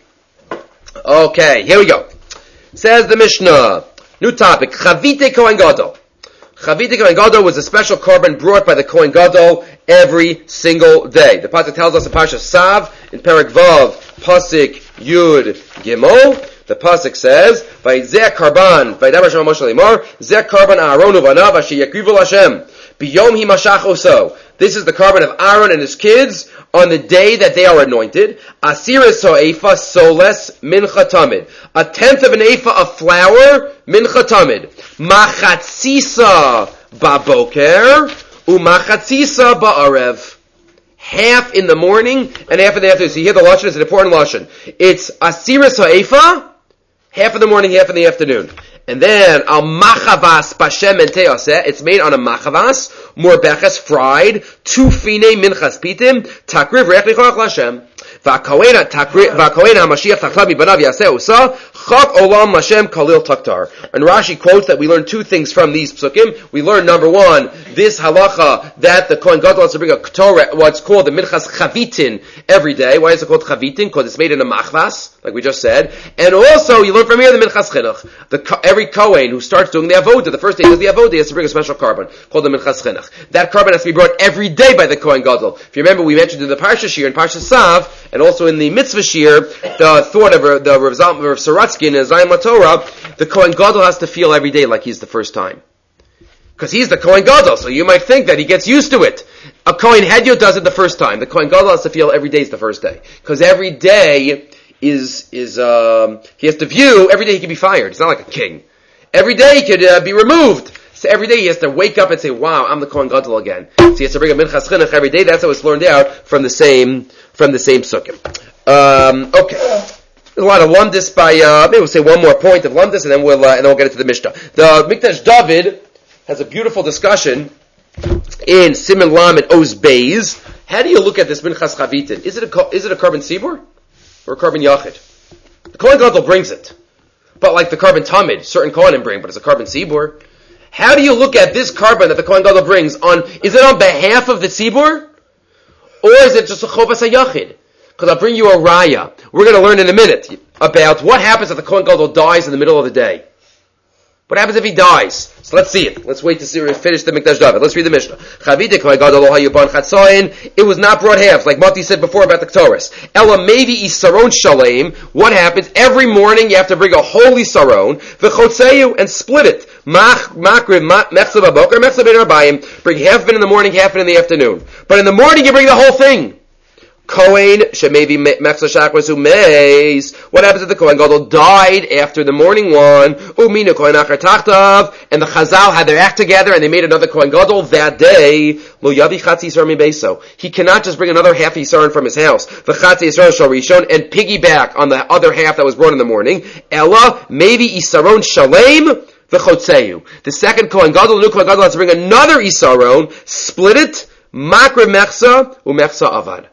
Okay, here we go. Says the Mishnah. New topic. Chavite Kohen Gadol. Chavite Kohen Gadol was a special korban brought by the Kohen Gadol every single day. The pasuk tells us in Parsha Sav, in Perek Vav, pasuk Yud Gimel. The pasuk says, "Vayzeh karban, vaydaber Hashem Moshe lemar, zeh karban Aaron uvanav asher yakrivu Hashem, biyom himashach oso." This is the carbon of Aaron and his kids on the day that they are anointed. Asiris ha'efa soles mincha tamid. A tenth of an ephah of flour, mincha tamid. Machatzisa baboker, umachatzisa ba'arev. Half in the morning and half in the afternoon. So you hear the lashon, it's an important lashon. It's asiris ha'efa, half in the morning, half in the afternoon. And then, al machavas bashem and teoseh, it's made on a machavas, morbeches, fried, tufine minchas pitim, takriv reich lichoach l'Hashem. V'akohen HaMashiach tachlab mibanav yaseh usa, chak olam Hashem kalil taktar. And Rashi quotes that we learn two things from these psukim. We learn, number one, this halacha that the Kohen Gadol has to bring a Torah, what's called the minchas chavitin, every day. Why is it called chavitin? Because it's made in a machvas, like we just said. And also, you learn from here the minchas chinuch. The, every Kohen who starts doing the avodah, the first day he does the avodah, he has to bring a special carbon called the minchas chinuch. That carbon has to be brought every day by the Kohen Gadol. If you remember, we mentioned in the Parsha Shir, in Parsha Sav, and also in the Mitzvah Shir, the thought of the Rav Saratsky in Zayim LaTorah, the Kohen Gadol has to feel every day like he's the first time. Because he's the Kohen Gadol, so you might think that he gets used to it. A Kohen Hedyo does it the first time. The Kohen Gadol has to feel every day is the first day. Because every day is, is, um, he has to view, every day he can be fired. It's not like a king. Every day he could uh, be removed. So every day he has to wake up and say, wow, I'm the Kohen Gadol again. So he has to bring a minchas chinuch every day. That's how it's learned out from the same, from the same sukkim. Um, okay. There's a lot of lumdis by, uh, maybe we'll say one more point of lumdis and then we'll, uh, and then we'll get into the Mishnah. The Mikdash David has a beautiful discussion in Siman Lamed Oz Beis. How do you look at this minchas chavitin? Is it a, is it a carbon sibur or a carbon yachid? The Kohen Gadol brings it. But like the carbon tamid, certain Kohanim bring, but it's a carbon sibur. How do you look at this carbon that the Kohen Gadol brings on, is it on behalf of the sibur? Or is it just a chovas hayachid? Because I'll bring you a raya. We're going to learn in a minute about what happens if the Kohen Gadol dies in the middle of the day. What happens if he dies? So let's see it. Let's wait to see finish the Mikdash David. Let's read the Mishnah. It was not brought halves, like Mati said before about the Ktoros. Ela mevi isaron shalem. What happens? Every morning you have to bring a whole isaron, v'chotzeyu, and split it. Makriv mechsa b'boker, mechsa ben arbayim. Bring half of it in the morning, half of it in the afternoon. But in the morning you bring the whole thing. Kohen shemevi mechsa shachris umeis. What happens if the Kohen Gadol died after the morning one? Uminu Kohen achar tachtav, and the Chazal had their act together and they made another Kohen Gadol that day. Lo yavi chatzi yisar mi beiso. He cannot just bring another half yisar from his house. V'chatzi yisar shal rishon, and piggyback on the other half that was brought in the morning. Ella mevi isaron shalem v'chotzeyu. The second Kohen Gadol, the new Kohen Gadol, has to bring another isaron, split it, makre mechsa umechsa avad.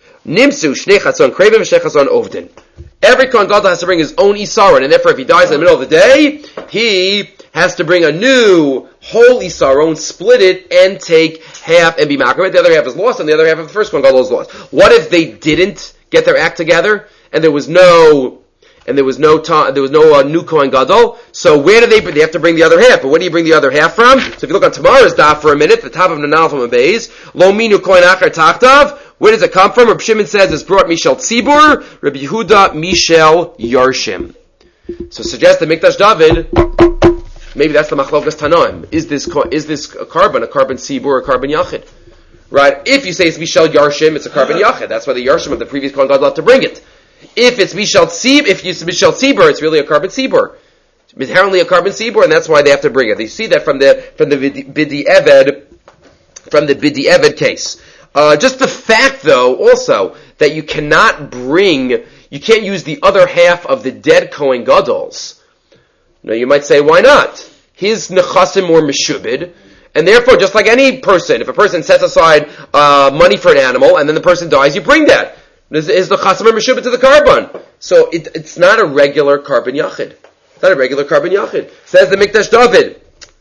Nimsu shnei chatzon krevim v'shnei chatzon ovdin. Every Kohen Gadol has to bring his own isaron, and therefore if he dies in the middle of the day, he has to bring a new whole isaron, split it, and take half and be makar. The other half is lost, and the other half of the first Kohen Gadol is lost. What if they didn't get their act together, and there was no, and there was no ta- there was no uh, new Kohen Gadol? So where do they? They have to bring the other half. But where do you bring the other half from? So if you look on tomorrow's daf for a minute, the top of Nanal from a base, lo minu Kohen achar tachtav. Where does it come from? Reb Shimon says it's brought Mishel Tzibur, Reb Yehuda Mishel Yarshim. So suggest that Mikdash David, maybe that's the Machlokas Tanoim. Is this is this a carbon, a carbon Tzibur, or a carbon Yachid? Right? If you say it's Mishel Yarshim, it's a carbon Yachid. That's why the Yarshim of the previous Kohen Gadol have to bring it. If it's Mishel Tzibur, if it's Mishel Tzibur, it's really a carbon Tzibur. It's inherently a carbon Tzibur, and that's why they have to bring it. They see that from the from the Bidi Eved, from the Bidi Eved case. Uh, just the fact, though, also, that you cannot bring, you can't use the other half of the dead Kohen Gadols. Now, you might say, why not? His nechasim were meshubid, and therefore, just like any person, if a person sets aside uh, money for an animal, and then the person dies, you bring that. Is, is the nechasim or meshubid to the carbon? So, it, it's not a regular carbon yachid. It's not a regular carbon yachid. Says the Mikdash David,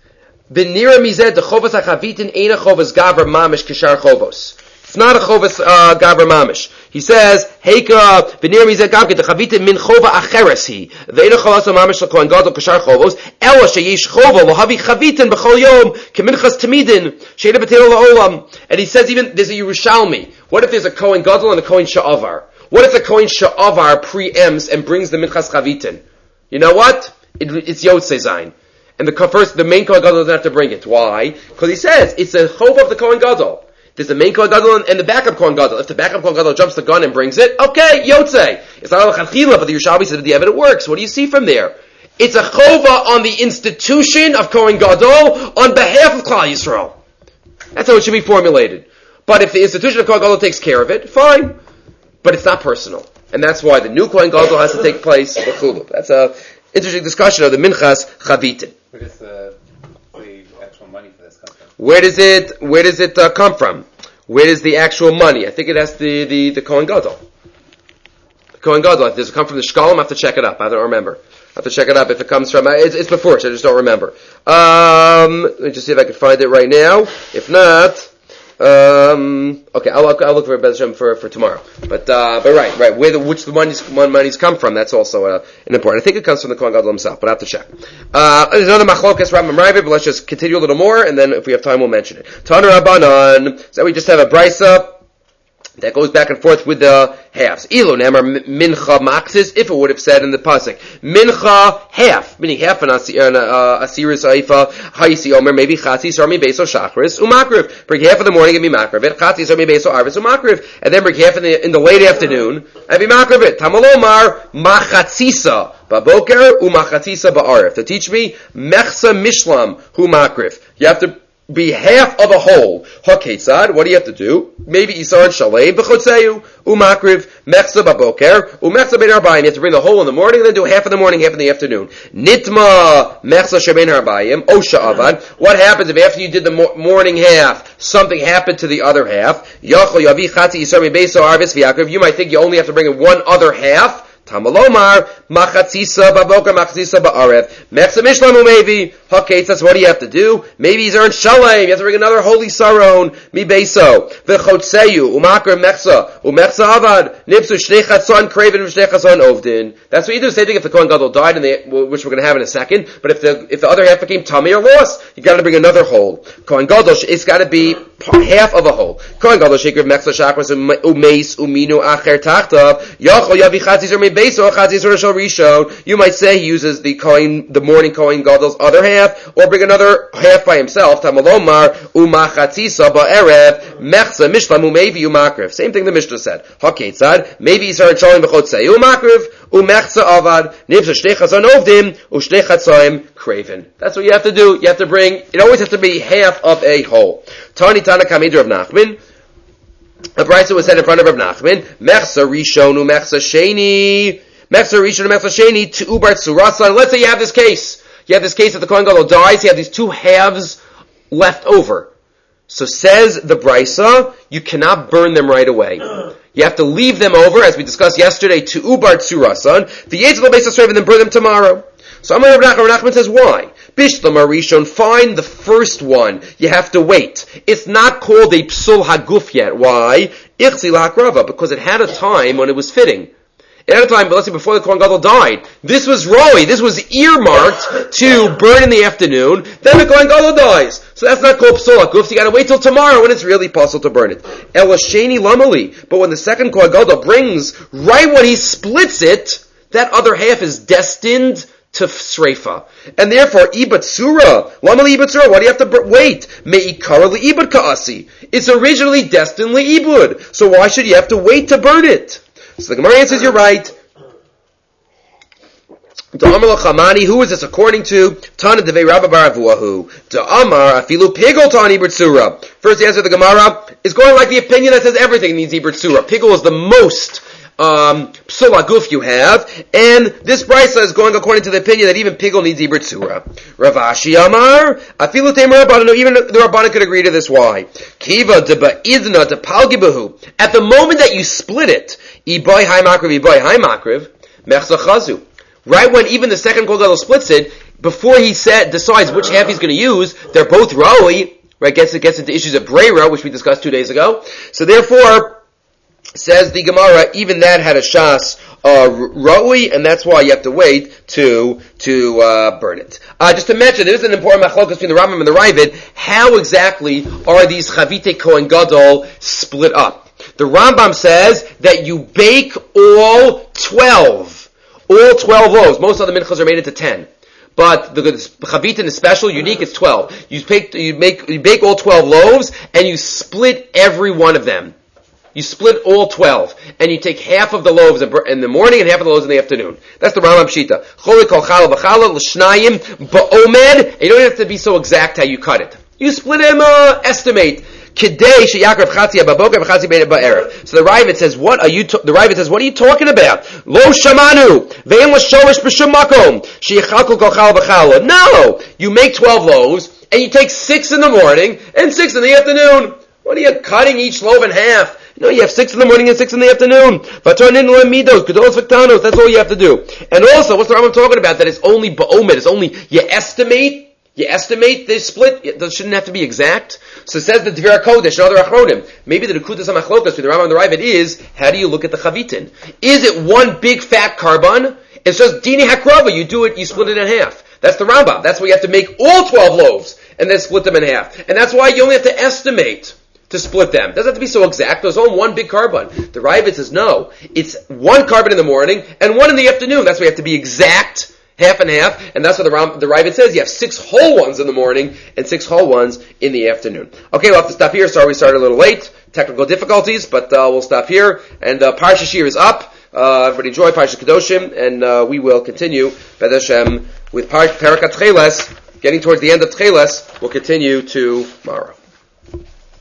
B'nira mizeh dechovas hachavitin eina chovas gavra mamish kishar chovos. It's not a chovas uh, gavra mamish. He says, Heika b'nira mizeh gavke dechavitin min chova acheres hi. Ve'eina chovas mamish l'kohen gadol kishar chovos. Ela sheyesh chova lohavi chavitin b'chol yom keminchas tamidin she'ena b'teil la'olam. And he says even there's a Yerushalmi. What if there's a Kohen Gadol and a Kohen Sha'avar? What if the Kohen Sha'avar preempts and brings the Minchas Chavitin? You know what? It, it's Yotzei Zayin. And the first, the main Kohen Gadol doesn't have to bring it. Why? Because he says it's a chov of the Kohen Gadol. There's the main Kohen Gadol and the backup Kohen Gadol. If the backup Kohen Gadol jumps the gun and brings it, okay, Yotzei. It's not a chachila, but the Yerushalmi said that the evidence works. What do you see from there? It's a chova on the institution of Kohen Gadol on behalf of Klal Yisrael. That's how it should be formulated. But if the institution of Kohen Gadol takes care of it, fine. But it's not personal. And that's why the new Kohen Gadol has to take place. That's a interesting discussion of the Minchas Chavitin. Where does the, the actual money for this come from? Where does it, where does it uh, come from? Where does the actual money? I think it has the, the, the Kohen Gadol. The Kohen Gadol. Does it come from the Shkalim? I have to check it up. I don't remember. I have to check it up if it comes from, it's, it's before, so I just don't remember. Um, let me just see if I can find it right now. If not, um, okay, I'll, I'll look for a Bez Hashem for, for tomorrow. But, uh, but right, right, where the, which the money's, money's come from, that's also, uh, an important. I think it comes from the Kohen Gadol himself, but I have to check. Uh, there's another Machlokas Rambam Ravid, but let's just continue a little more, and then if we have time, we'll mention it. Tana Rabbanan, so we just have a Brisa that goes back and forth with the halves. Ilo nemar mincha maxis, if it would have said in the pasuk mincha half, meaning half an asiris aifa haisi omer maybe chatzis or mi beso shachris umakriv. Bring half in the morning and be makriv it. Chatzis or mi beso arvis umakriv, and then bring half in the in the late afternoon and be makriv it. Tamalomar machatzisa baboker umachatzisa ba'arif. To teach me mechsa mishlam hu makriv. You have to be half of a whole. Haketzad, what do you have to do? Maybe Isar and Shalem, B'chotzeyu, Umakriv, Mechza Baboker, Umechza Ben Arbayim. You have to bring the whole in the morning and then do half in the morning, half in the afternoon. Nitma, Mechza Sheben Arbayim, Osha Avad. What happens if after you did the mo- morning half, something happened to the other half? Yachol Yavi Chati Isar Mibeso Arvis V'Yakriv. You might think you only have to bring in one other half. Tamalomar, machatzisa baboka, machatzisa ba'arev. Mechsa mishlam umevi. Haketz, that's what do you have to do? Maybe he's earned shalem. You have to bring another holy saron. Mi beso. V'chotzeyu, umakar mechsa, umechsa avad. Nipsu shnei chatzon kreven, v'shnei chatzon ovdin. That's what you do. Same thing if the Kohen Gadol died, and they, which we're going to have in a second. But if the, if the other half became tummy or lost, you got to bring another whole. Kohen Gadol, it's got to be half of a whole. Kohen Gadol, shekriv mechsa shachras, umeis, uminu acher tachtav. Yachol yavi chatzis or mi you might say he uses the Kohen, the morning Kohen Gadol's other half, or bring another half by himself. Tamalomar umachatzisa ba'erev mechza mishlam umevi umakriv. Same thing the Mishnah said. Haketzad maybe he started showing b'chotzei umakriv umechza avad nivza shnei chatzon ovdim ushnei chatzoim kraven. That's what you have to do. You have to bring. It always has to be half of a whole. Tani Tana Kamidra of Nachman. A brisa was said in front of Rav Nachman. Mechza rishon umechza sheni. Mechza rishon umechza sheni to ubar tzurasan. Let's say you have this case. You have this case that the Kohen Gadol dies. You have these two halves left over. So says the brisa, you cannot burn them right away. You have to leave them over, as we discussed yesterday, to ubar tzurasan. The Yetzel Beis Yisrael and then burn them tomorrow. So Amar Rav Nachman, Rav Nachman says, why? Bishlam Arishon, find the first one. You have to wait. It's not called a psul haguf yet. Why? Ichzi lahakrava, because it had a time when it was fitting. It had a time, but let's say before the Kohen Gadol died. This was roi, this was earmarked to burn in the afternoon, then the Kohen Gadol dies. So that's not called psul haguf, so you gotta wait till tomorrow when it's really possible to burn it. Elasheni lamali, but when the second Kohen Gadol brings, right when he splits it, that other half is destined to sreifa. And therefore, ibatsura, lamali ibatsura, why do you have to wait? Me'ikara li'ibad ka'asi. It's originally destined li'ibud. So why should you have to wait to burn it? So the Gemara answers, you're right. Da'amar l'chamani, who is this according to? Tana devei Rabba bar Avuahu. Da'amar afilu pigol tani ibatsura. First the answer to the Gemara is going like the opinion that says everything needs ibatsura. Pigol is the most Um, psul haguf you have, and this brisa is going according to the opinion that even pigol needs ibur tzura. Rav Ashi Amar, afilu teimar Rabbanan, even the Rabbanan could agree to this. Why? Kiva deba idna de palgibahu. At the moment that you split it, iboy hai makriv, iboy hai makriv, mechza chazu. Right when even the second Kohen Gadol splits it, before he said, decides which half he's going to use, they're both roi, right? Gets, it gets into issues of breira, which we discussed two days ago. So therefore, says the Gemara, even that had a shas uh, ra'ui, and that's why you have to wait to to uh, burn it. Uh, just to mention, there is an important machlokas between the Rambam and the Ravid. How exactly are these Chavite Kohen Gadol split up? The Rambam says that you bake all twelve. All twelve loaves. Most other minchas are made into ten. But the, the chavitin is special, unique, it's twelve. You bake, you make, you bake all twelve loaves, and you split every one of them. You split all twelve, and you take half of the loaves in the morning and half of the loaves in the afternoon. That's the Rambam Shita. Choli kol challah v'challah l'shnayim ba'omed, and you don't have to be so exact how you cut it. You split them, uh, estimate. Kidei sheyakrav chatzi ababoker v'chatzi ba'erev. So the Ravid says, what are you, to- the Ravid says, what are you talking about? Lo shamanu, ve'em l'shorish b'shum makom, sheyachalkul kol challah v'challah. No! You make twelve loaves, and you take six in the morning, and six in the afternoon. What are you cutting each loaf in half? No, you have six in the morning and six in the afternoon. That's all you have to do. And also, what's the Rambam talking about? That it's only ba'omed, it's only, you estimate, you estimate the split, it shouldn't have to be exact. So it says the Dvir HaKodesh and other Achronim. Maybe the Nekudas HaMachlokas between the Rambam and the Ravid is, how do you look at the Chavitin? Is it one big fat carbon? It's just Dini Hakrava, you do it, you split it in half. That's the Rambam. That's why you have to make all twelve loaves, and then split them in half. And that's why you only have to estimate to split them. It doesn't have to be so exact. There's only one big carbon. The Ravid says no. It's one carbon in the morning and one in the afternoon. That's why you have to be exact, half and half. And that's what the, Ram, the Ravid says. You have six whole ones in the morning and six whole ones in the afternoon. Okay, we'll have to stop here. Sorry we started a little late. Technical difficulties, but uh, we'll stop here. And uh, Parsha Shir is up. Uh, everybody enjoy Parsha Kedoshim, and uh, we will continue B'ez Hashem with Par- Parakat Tcheles. Getting towards the end of Tcheles, we'll continue tomorrow.